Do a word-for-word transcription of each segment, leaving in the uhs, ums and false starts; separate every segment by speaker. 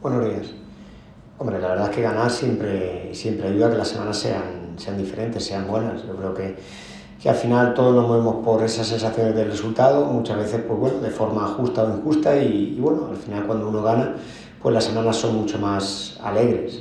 Speaker 1: Buenos días. Hombre, la verdad es que ganar siempre, siempre ayuda a que las semanas sean, sean diferentes, sean buenas. Yo creo que, que al final todos nos movemos por esas sensaciones del resultado, muchas veces pues bueno, de forma justa o injusta y, y bueno, al final cuando uno gana, pues las semanas son mucho más alegres.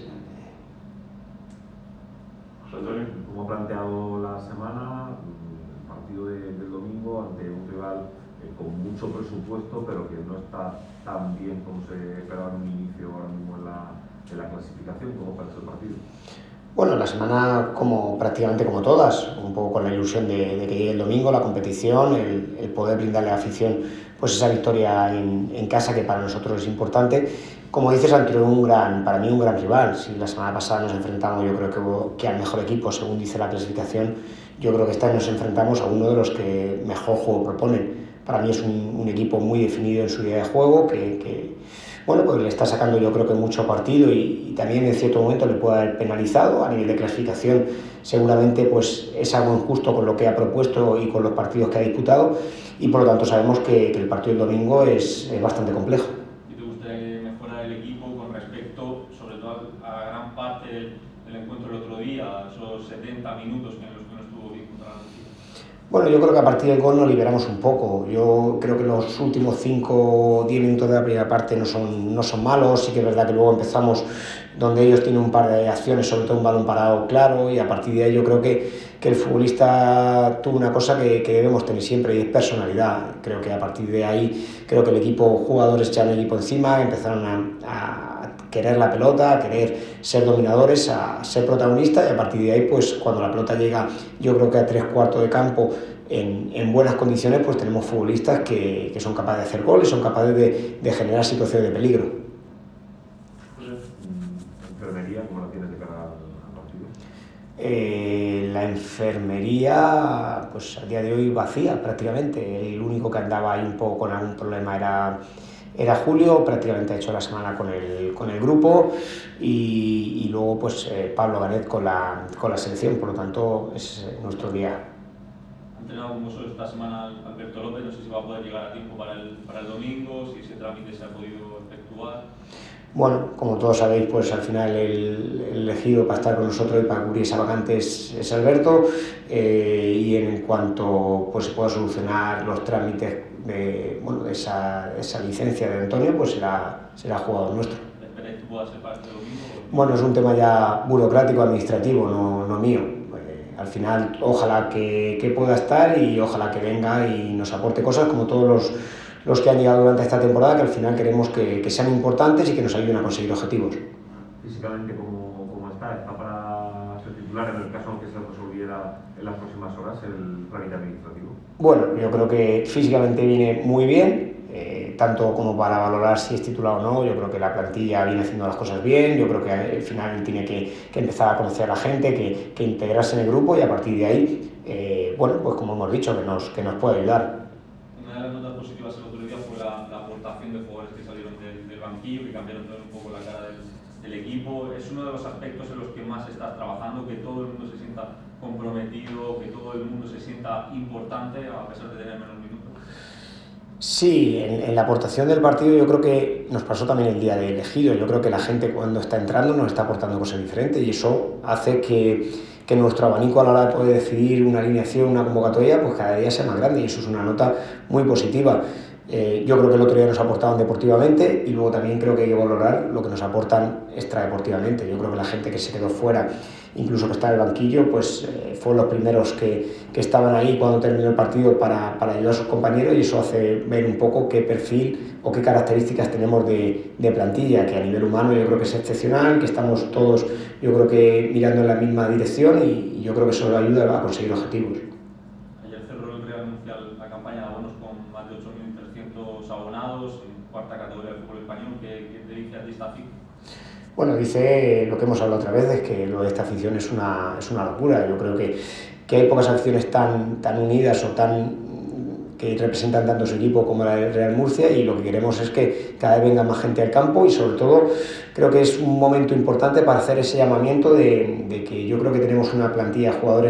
Speaker 2: José Antonio, ¿cómo ha planteado la semana? El partido de, del domingo ante un rival eh, con mucho presupuesto, pero que no está tan bien como se esperaba en un inicio ahora mismo en la, en la clasificación. ¿Cómo parece el partido?
Speaker 1: Bueno, la semana como prácticamente como todas, un poco con la ilusión de, de que llegue el domingo, la competición, el, el poder brindarle a la afición pues esa victoria en, en casa que para nosotros es importante. Como dices, ante un gran, para mí un gran rival. Si la semana pasada nos enfrentamos, yo creo que, que al mejor equipo, según dice la clasificación, yo creo que esta vez nos enfrentamos a uno de los que mejor juego proponen. Para mí es un, un equipo muy definido en su idea de juego, que, que bueno, pues le está sacando yo creo que mucho partido y, y también en cierto momento le puede haber penalizado a nivel de clasificación. Seguramente pues es algo injusto con lo que ha propuesto y con los partidos que ha disputado y por lo tanto sabemos que, que el partido del domingo es, es bastante complejo.
Speaker 3: ¿Y te gustaría mejorar el equipo con respecto, sobre todo a la gran parte del encuentro del otro día, esos setenta minutos en los que no estuvo bien contra la Lucía?
Speaker 1: Bueno, yo creo que a partir del gol nos liberamos un poco. Yo creo que los últimos cinco o diez minutos de la primera parte no son, no son malos. Sí que es verdad que luego empezamos donde ellos tienen un par de acciones, sobre todo un balón parado claro, y a partir de ahí yo creo que, que el futbolista tuvo una cosa que, que debemos tener siempre y es personalidad. Creo que a partir de ahí, creo que el equipo, jugadores echaron el equipo encima, empezaron a, a querer la pelota, a querer ser dominadores, a ser protagonistas y a partir de ahí, pues cuando la pelota llega, yo creo que a tres cuartos de campo en, en buenas condiciones, pues tenemos futbolistas que, que son capaces de hacer goles, son capaces de, de generar situaciones de peligro.
Speaker 2: ¿Enfermería cómo la tienes de cara al partido?
Speaker 1: Eh, la enfermería, pues a día de hoy vacía prácticamente. El único que andaba ahí un poco con algún problema era Era Julio, prácticamente ha hecho la semana con el, con el grupo y, y luego pues eh, Pablo Ganet con la, con la selección, por lo tanto es nuestro día.
Speaker 3: Ha entrenado con vosotros esta semana Alberto López, no sé si va a poder llegar a tiempo para el, para el domingo, si ese trámite se ha podido efectuar.
Speaker 1: Bueno, como todos sabéis, pues al final el, el elegido para estar con nosotros y para cubrir esa vacante es, es Alberto eh, y en cuanto pues, se pueda solucionar los trámites de, bueno, de esa, esa licencia de Antonio, pues será, será jugador nuestro.
Speaker 3: ¿Esperáis que pueda ser para este domingo?
Speaker 1: Bueno, es un tema ya burocrático, administrativo, no, no mío. Eh, al final, ojalá que, que pueda estar y ojalá que venga y nos aporte cosas como todos los, los que han llegado durante esta temporada, que al final queremos que, que sean importantes y que nos ayuden a conseguir objetivos.
Speaker 2: Físicamente, ¿cómo, cómo está? ¿Está para ser titular en el caso que se resolviera en las próximas horas el trámite administrativo?
Speaker 1: Bueno, yo creo que físicamente viene muy bien, eh, tanto como para valorar si es titular o no. Yo creo que la plantilla viene haciendo las cosas bien, yo creo que al final tiene que, que empezar a conocer a la gente, que, que integrarse en el grupo y a partir de ahí, eh, bueno, pues como hemos dicho, que nos, que nos puede ayudar.
Speaker 3: Una de las notas positivas el otro día fue la, la aportación de jugadores que salieron del, del banquillo, que cambiaron un poco la cara del, del equipo. Es uno de los aspectos en los que más estás trabajando, que todo el mundo se sienta comprometido, que todo el mundo se sienta importante a pesar de tener menos minutos.
Speaker 1: Sí, en, en la aportación del partido yo creo que nos pasó también el día de elegido. Yo creo que la gente cuando está entrando nos está aportando cosas diferentes y eso hace que, que nuestro abanico a la hora de poder decidir una alineación, una convocatoria, pues cada día sea más grande y eso es una nota muy positiva. Eh, yo creo que el otro día nos aportaban deportivamente y luego también creo que hay que valorar lo que nos aportan extradeportivamente. Yo creo que la gente que se quedó fuera, incluso que está en el banquillo, pues eh, fueron los primeros que, que estaban ahí cuando terminó el partido para, para ayudar a sus compañeros y eso hace ver un poco qué perfil o qué características tenemos de, de plantilla, que a nivel humano yo creo que es excepcional, que estamos todos yo creo que mirando en la misma dirección y, y yo creo que eso nos ayuda a conseguir objetivos.
Speaker 3: Ayer cerró el Real anuncia la campaña de abonos con más de ocho mil trescientos abonados en cuarta categoría del fútbol español. ¿Qué, qué te dice a ti esta cifra?
Speaker 1: Bueno, dice lo que hemos hablado otra vez, es que lo de esta afición es una, es una locura. Yo creo que, que hay pocas aficiones tan, tan unidas o tan que representan tanto su equipo como la del Real Murcia y lo que queremos es que cada vez venga más gente al campo y sobre todo creo que es un momento importante para hacer ese llamamiento de, de que yo creo que tenemos una plantilla de jugadores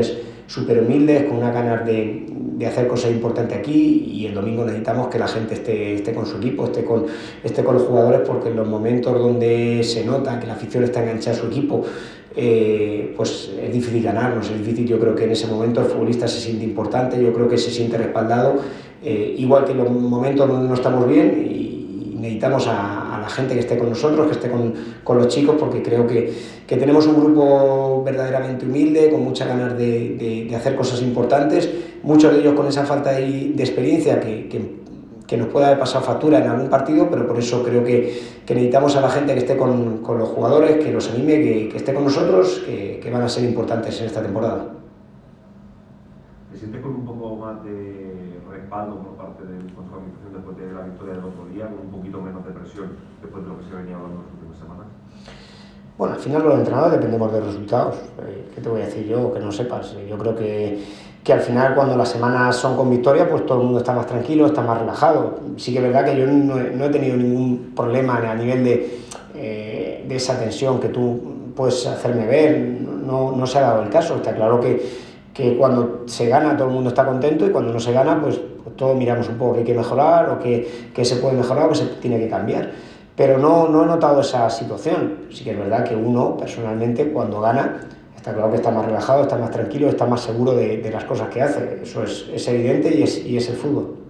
Speaker 1: súper humildes, con una ganas de, de hacer cosas importantes aquí, y el domingo necesitamos que la gente esté, esté con su equipo, esté con, esté con los jugadores, porque en los momentos donde se nota que la afición está enganchada a su equipo, eh, pues es difícil ganarnos, es difícil. Yo creo que en ese momento el futbolista se siente importante, yo creo que se siente respaldado, eh, igual que en los momentos donde no estamos bien, y, y necesitamos a, a la gente que esté con nosotros, que esté con, con los chicos, porque creo que, que tenemos un grupo verdaderamente humilde, con muchas ganas de, de, de hacer cosas importantes, muchos de ellos con esa falta de, de experiencia que, que que nos puede haber pasado factura en algún partido, pero por eso creo que, que necesitamos a la gente que esté con, con los jugadores, que los anime, que, que esté con nosotros, que, que van a ser importantes en esta temporada.
Speaker 2: ¿Te sientes con un poco más de respaldo por parte del Consejo de Administración después de la victoria del otro día, con un poquito menos de presión después de lo que se venía hablando en las últimas semanas?
Speaker 1: Bueno, al final los entrenadores dependemos de los resultados. Eh, ¿Qué te voy a decir yo? Que no sepas. Yo creo que, que al final, cuando las semanas son con victoria, pues todo el mundo está más tranquilo, está más relajado. Sí que es verdad que yo no he, no he tenido ningún problema a nivel de, eh, de esa tensión que tú puedes hacerme ver. No, no se ha dado el caso. Está claro que, que cuando se gana todo el mundo está contento, y cuando no se gana, pues, pues todos miramos un poco qué hay que mejorar, o qué, qué se puede mejorar, o qué se tiene que cambiar. Pero no, no he notado esa situación. Sí que es verdad que uno, personalmente, cuando gana, está claro que está más relajado, está más tranquilo, está más seguro de, de las cosas que hace. Eso es, es evidente, y es, y es el fútbol.